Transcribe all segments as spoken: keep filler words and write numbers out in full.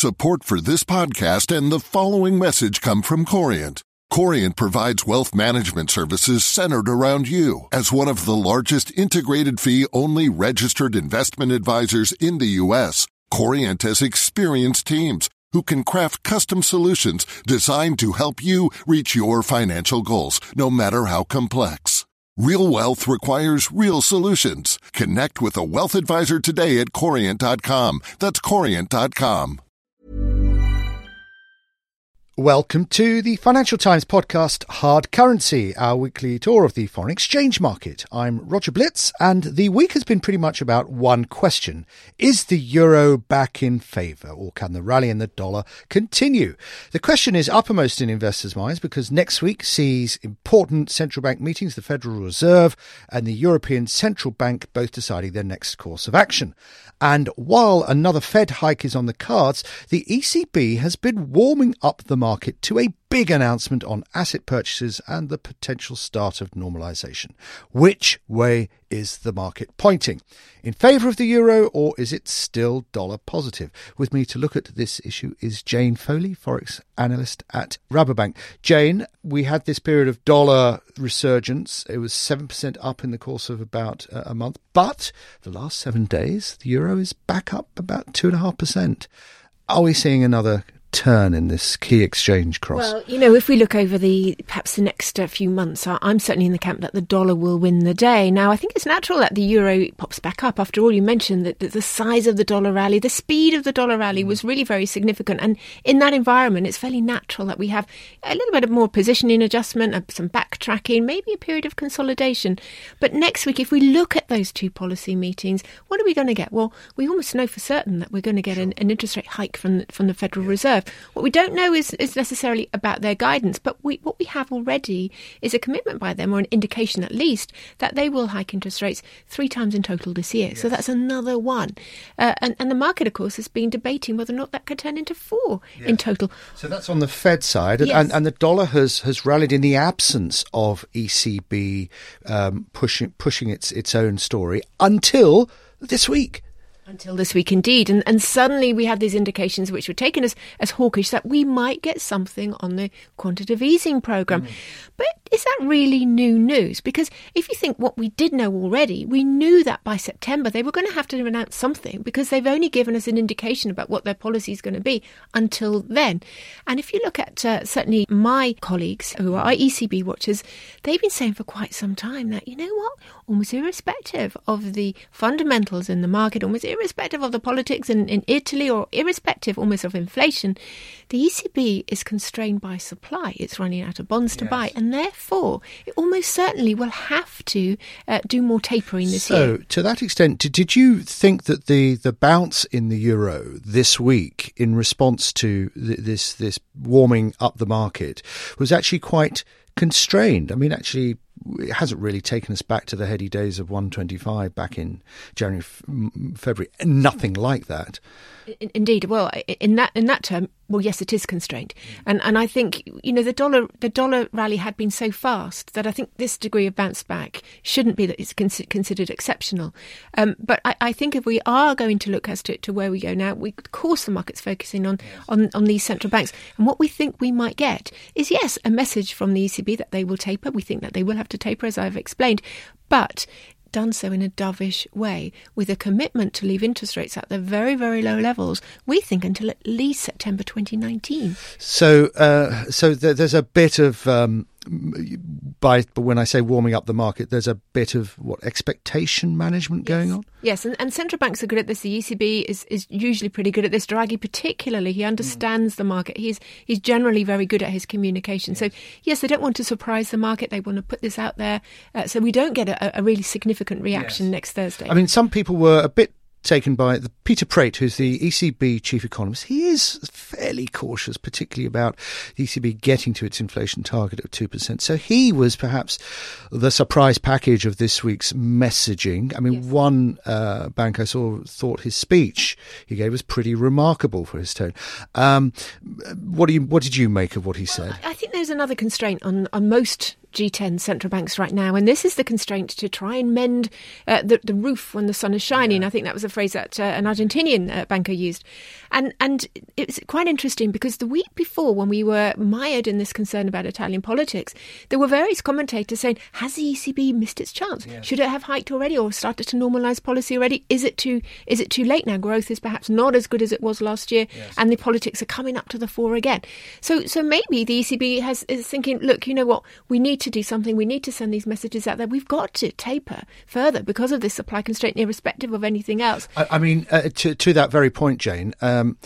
Support for this podcast and the following message come from Corient. Corient provides wealth management services centered around you. As one of the largest integrated fee-only registered investment advisors in the U S, Corient has experienced teams who can craft custom solutions designed to help you reach your financial goals, no matter how complex. Real wealth requires real solutions. Connect with a wealth advisor today at corient dot com. That's corient dot com. Welcome to the Financial Times podcast, Hard Currency, our weekly tour of the foreign exchange market. I'm Roger Blitz, and the week has been pretty much about one question. Is the euro back in favour, or can the rally in the dollar continue? The question is uppermost in investors' minds because next week sees important central bank meetings, the Federal Reserve and the European Central Bank both deciding their next course of action. And while another Fed hike is on the cards, the E C B has been warming up the market to a big announcement on asset purchases and the potential start of normalisation. Which way is the market pointing? In favour of the euro, or is it still dollar positive? With me to look at this issue is Jane Foley, Forex analyst at Rabobank. Jane, we had this period of dollar resurgence. It was seven percent up in the course of about uh, a month. But the last seven days, the euro is back up about two point five percent. Are we seeing another turn in this key exchange cross? Well, you know, if we look over the perhaps the next uh, few months, I'm certainly in the camp that the dollar will win the day. Now, I think it's natural that the euro pops back up. After all, you mentioned that the size of the dollar rally, the speed of the dollar rally mm. was really very significant. And in that environment, it's fairly natural that we have a little bit of more positioning adjustment, uh, some backtracking, maybe a period of consolidation. But next week, if we look at those two policy meetings, what are we going to get? Well, we almost know for certain that we're going to get sure. an, an interest rate hike from the, from the Federal yeah. Reserve. What we don't know is, is necessarily about their guidance, but we, what we have already is a commitment by them, or an indication at least, that they will hike interest rates three times in total this year. Yes. So that's another one. Uh, and, and the market, of course, has been debating whether or not that could turn into four yes. in total. So that's on the Fed side. Yes. And, and the dollar has, has rallied in the absence of E C B um, pushing pushing its, its own story until this week. Until this week, indeed. And, and suddenly we had these indications which were taken as, as hawkish that we might get something on the quantitative easing programme. Mm. But is that really new news? Because if you think what we did know already, we knew that by September they were going to have to announce something, because they've only given us an indication about what their policy is going to be until then. And if you look at uh, certainly my colleagues who are E C B watchers, they've been saying for quite some time that, you know what, almost irrespective of the fundamentals in the market, almost irrespective of the politics in, in Italy, or irrespective almost of inflation, the E C B is constrained by supply. It's running out of bonds to yes. buy, and therefore it almost certainly will have to uh, do more tapering this so, year. So, to that extent, did, did you think that the, the bounce in the euro this week in response to th- this this warming up the market was actually quite constrained? I mean, actually, it hasn't really taken us back to the heady days of one twenty-five back in January, February. Nothing like that. Indeed. Well, in that in that term, well, yes, it is constrained, mm. and and I think, you know, the dollar the dollar rally had been so fast that I think this degree of bounce back shouldn't be that it's con- considered exceptional. Um, but I, I think if we are going to look as to, to where we go now, we, of course the market's focusing on, yes. on on these central banks, and what we think we might get is, yes, a message from the E C B that they will taper. We think that they will have to taper, as I've explained, but done so in a dovish way, with a commitment to leave interest rates at the very, very low levels, we think, until at least September twenty nineteen. So uh, so th- there's a bit of, um, by but when I say warming up the market, there's a bit of, what, expectation management yes. going on? Yes, and, and central banks are good at this. The E C B is, is usually pretty good at this. Draghi particularly, he understands mm. the market. He's he's generally very good at his communication. Yes. So, yes, they don't want to surprise the market. They want to put this out there uh, so we don't get a, a really significant reaction yes. next Thursday. I mean, some people were a bit taken by the Peter Prate, who's the E C B chief economist. He is fairly cautious, particularly about the E C B getting to its inflation target of two percent. So he was perhaps the surprise package of this week's messaging. I mean, yes. one uh, bank I saw thought his speech he gave was pretty remarkable for his tone. Um, what do you? What did you make of what he well, said? I think there's another constraint on, on most G ten central banks right now, and this is the constraint to try and mend uh, the, the roof when the sun is shining. Yeah. I think that was a phrase that uh, an Argentinian uh, banker used. And and it's quite interesting because the week before, when we were mired in this concern about Italian politics, there were various commentators saying, has the E C B missed its chance? Yeah. Should it have hiked already or started to normalise policy already? Is it too is it too late now? Growth is perhaps not as good as it was last year, yes. and the politics are coming up to the fore again. So so maybe the E C B has is thinking, look, you know what, we need to do something. We need to send these messages out there. We've got to taper further because of this supply constraint, irrespective of anything else. I, I mean, uh, to to that very point, Jane, um,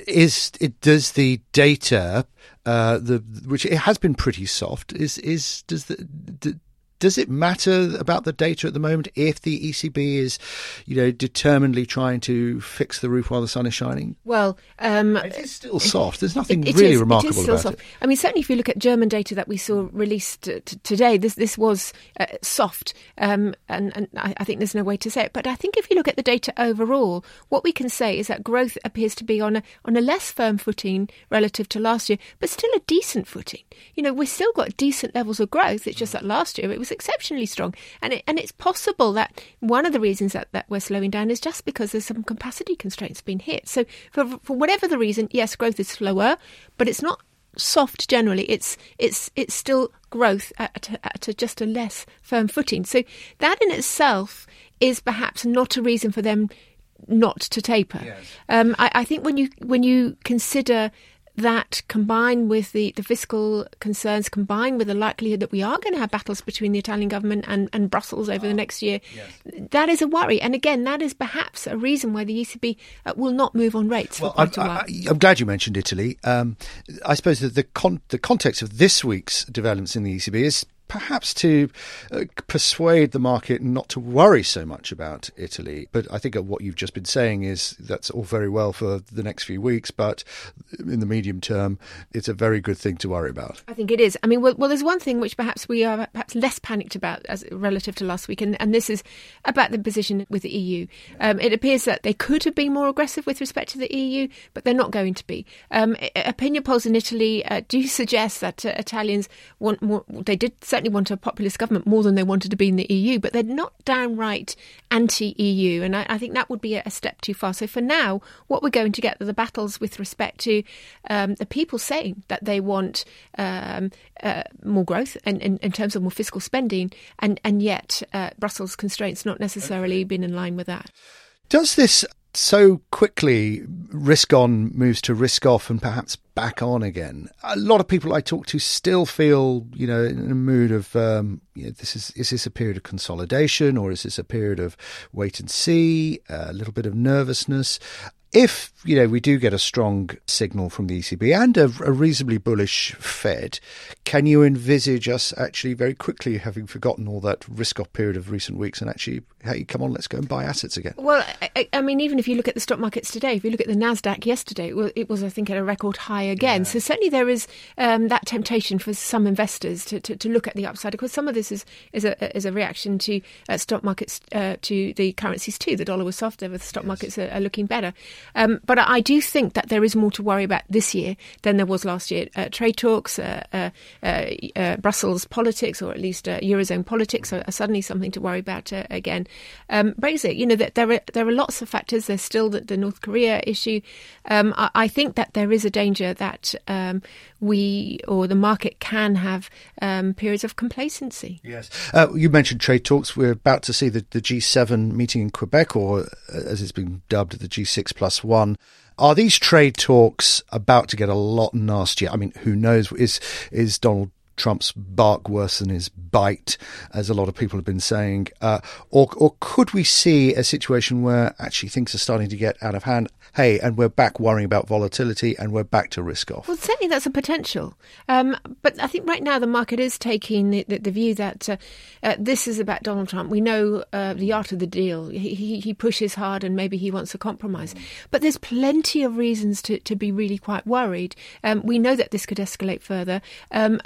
is it does the data, uh, the which it has been pretty soft, is is does the, the Does it matter about the data at the moment if the E C B is, you know, determinedly trying to fix the roof while the sun is shining? Well, um, it is still soft. There's nothing it, it really is, remarkable it is still about soft. it. I mean, certainly if you look at German data that we saw released uh, t- today, this this was uh, soft, um, and, and I, I think there's no way to say it. But I think if you look at the data overall, what we can say is that growth appears to be on a on a less firm footing relative to last year, but still a decent footing. You know, we've still got decent levels of growth. It's just that last year it was exceptionally strong. And it, and it's possible that one of the reasons that, that we're slowing down is just because there's some capacity constraints being hit. So for for whatever the reason, yes, growth is slower, but it's not soft generally. It's it's it's still growth at, at a, just a less firm footing. So that in itself is perhaps not a reason for them not to taper. Yes. Um, I, I think when you when you consider that combined with the, the fiscal concerns, combined with the likelihood that we are going to have battles between the Italian government and, and Brussels over oh, the next year, yes. that is a worry. And again, that is perhaps a reason why the E C B uh, will not move on rates well, for quite I'm, a while. I, I'm glad you mentioned Italy. Um, I suppose that the, con- the context of this week's developments in the E C B is perhaps to uh, persuade the market not to worry so much about Italy. But I think what you've just been saying is that's all very well for the next few weeks, but in the medium term, it's a very good thing to worry about. I think it is. I mean, well, well there's one thing which perhaps we are perhaps less panicked about as relative to last week, and, and this is about the position with the E U. Um, it appears that they could have been more aggressive with respect to the E U, but they're not going to be. Um, opinion polls in Italy uh, do suggest that uh, Italians want more. They did certainly want a populist government more than they wanted to be in the E U, but they're not downright anti-E U, and I, I think that would be a, a step too far. So for now, what we're going to get are the battles with respect to um, the people saying that they want um, uh, more growth and in, in terms of more fiscal spending, and, and yet uh, Brussels constraints not necessarily been in line with that. Does this so quickly risk on moves to risk off and perhaps back on again? A lot of people I talk to still feel, you know, in a mood of, um, you know, this is, is this a period of consolidation, or is this a period of wait and see, a little bit of nervousness? If, you know, we do get a strong signal from the E C B and a, a reasonably bullish Fed, can you envisage us actually very quickly having forgotten all that risk-off period of recent weeks and actually, hey, come on, let's go and buy assets again? Well, I, I mean, even if you look at the stock markets today, if you look at the NASDAQ yesterday, it was, it was I think, at a record high again. Yeah. So certainly there is um, that temptation for some investors to, to, to look at the upside. Of course, some of this is, is, a, is a reaction to uh, stock markets, uh, to the currencies too. The dollar was softer, but the stock yes. markets are, are looking better. Um, but I do think that there is more to worry about this year than there was last year. Uh, trade talks, uh, uh, uh, uh, Brussels politics, or at least uh, Eurozone politics are, are suddenly something to worry about uh, again. Um, Brexit, you know, that there are there are lots of factors. There's still the, the North Korea issue. Um, I, I think that there is a danger that um, we or the market can have um, periods of complacency. Yes. Uh, you mentioned trade talks. We're about to see the, the G seven meeting in Quebec, or as it's been dubbed, the G six plus one. Are these trade talks about to get a lot nastier? I mean, who knows? Is is Donald Trump's bark worse than his bite, as a lot of people have been saying? Uh, or, or could we see a situation where actually things are starting to get out of hand? Hey, and we're back worrying about volatility and we're back to risk off. Well, certainly that's a potential. Um, but I think right now the market is taking the, the, the view that uh, uh, this is about Donald Trump. We know uh, the art of the deal. He, he, he pushes hard and maybe he wants a compromise. Mm. But there's plenty of reasons to, to be really quite worried. Um, we know that this could escalate further. Um, how much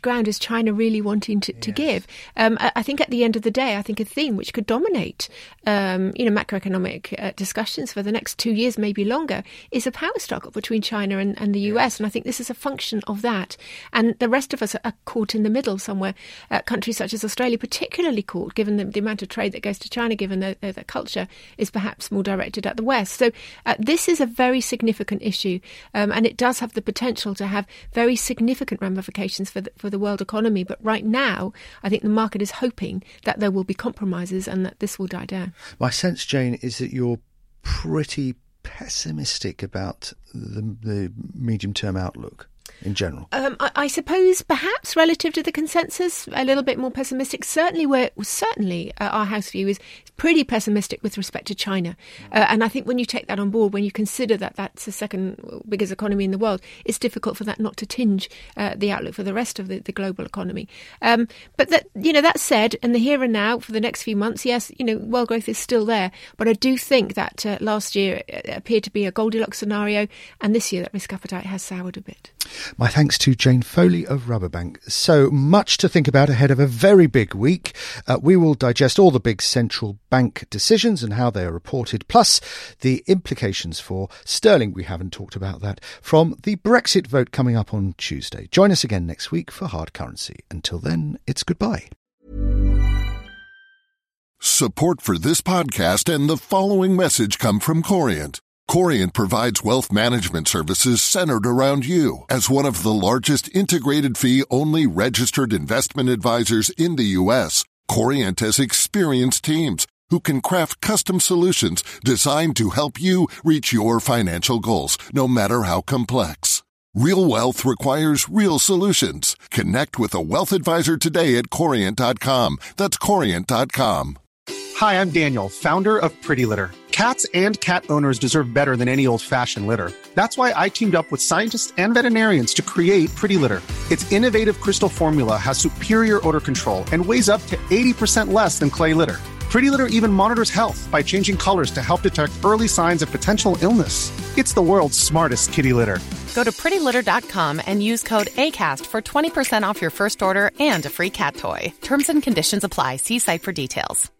ground is China really wanting to, to yes. give? Um, I, I think at the end of the day, I think a theme which could dominate, um, you know, macroeconomic uh, discussions for the next two years, maybe longer, is a power struggle between China and, and the U S. Yes. And I think this is a function of that. And the rest of us are caught in the middle somewhere. Uh, countries such as Australia, particularly caught, given the, the amount of trade that goes to China, given their, their, their culture is perhaps more directed at the West. So uh, this is a very significant issue, um, and it does have the potential to have very significant ramifications for the, for the world economy. But right now, I think the market is hoping that there will be compromises and that this will die down. My sense, Jane, is that you're pretty pessimistic about the, the medium-term outlook in general. Um, I, I suppose perhaps relative to the consensus, a little bit more pessimistic. Certainly, where certainly uh, our house view is pretty pessimistic with respect to China. Uh, and I think when you take that on board, when you consider that that's the second biggest economy in the world, it's difficult for that not to tinge uh, the outlook for the rest of the, the global economy. Um, but that, you know, that said, in the here and now for the next few months, yes, you know, world growth is still there. But I do think that uh, last year appeared to be a Goldilocks scenario, and this year that risk appetite has soured a bit. My thanks to Jane Foley of Rabobank. So much to think about ahead of a very big week. Uh, we will digest all the big central bank decisions and how they are reported, plus the implications for sterling. We haven't talked about that, from the Brexit vote coming up on Tuesday. Join us again next week for Hard Currency. Until then, it's goodbye. Support for this podcast and the following message come from Corient. Corient provides wealth management services centered around you. As one of the largest integrated fee-only registered investment advisors in the U S, Corient has experienced teams who can craft custom solutions designed to help you reach your financial goals, no matter how complex. Real wealth requires real solutions. Connect with a wealth advisor today at Corient dot com. That's Corient dot com. Hi, I'm Daniel, founder of Pretty Litter. Cats and cat owners deserve better than any old-fashioned litter. That's why I teamed up with scientists and veterinarians to create Pretty Litter. Its innovative crystal formula has superior odor control and weighs up to eighty percent less than clay litter. Pretty Litter even monitors health by changing colors to help detect early signs of potential illness. It's the world's smartest kitty litter. Go to pretty litter dot com and use code ACAST for twenty percent off your first order and a free cat toy. Terms and conditions apply. See site for details.